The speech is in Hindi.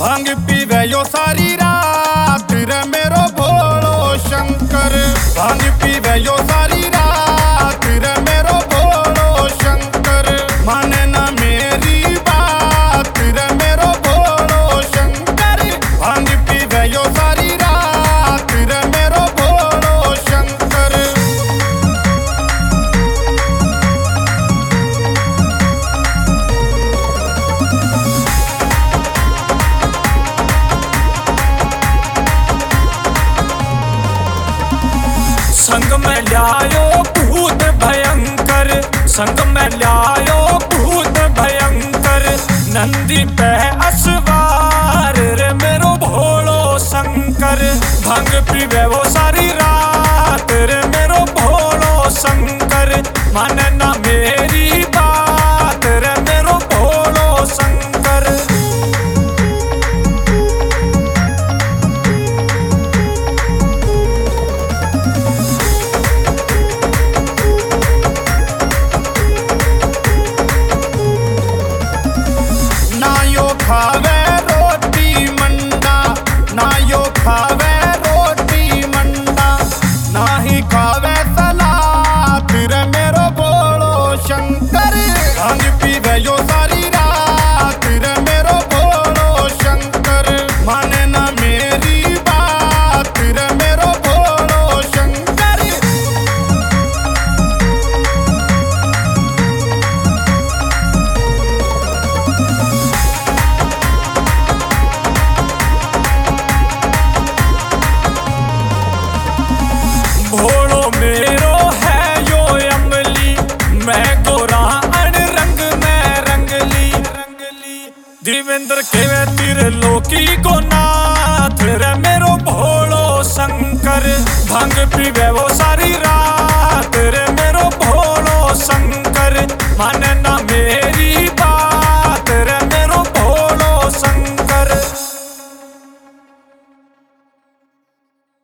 भांग पीवे यो सारी रात रे मेरो भोलो शंकर। भांग पीवे यो सारी रात रे मेरो भोलो शंकर। माने ना मेरी बात रे मेरो भोलो शंकर। भांग पीवे यो सारी रात रे मेरो भोलो शंकर। संग में ल्यायो भूत भयंकर, संग में ल्यायो भूत भयंकर। नंदी पे असवार रे मेरो भोलो शंकर। भांग पीवे वो सारी रात रे मेरो भोलो शंकर। माने ना मेरी बात रे मेरो भोलो शंकर। ना यो खावे रोटी मंडा, ना यो खावे रोटी मंडा। ना ही खावे सलाद रे मेरो भोलो शंकर। भांग पीवे यो सारी रात रे मेरो भोलो शंकर। माने ना मेरी बात रे मेरो भोलो शंकर। भोलो मेरो है यो अमली, मैं गोरा अन रंग में रंगली रंगली। देवेंद्र के वे तीर लोकी को नाथ रे मेरो भोलो शंकर। भांग पीवे वो सारी रात रे मेरो भोलो शंकर। माने ना मेरी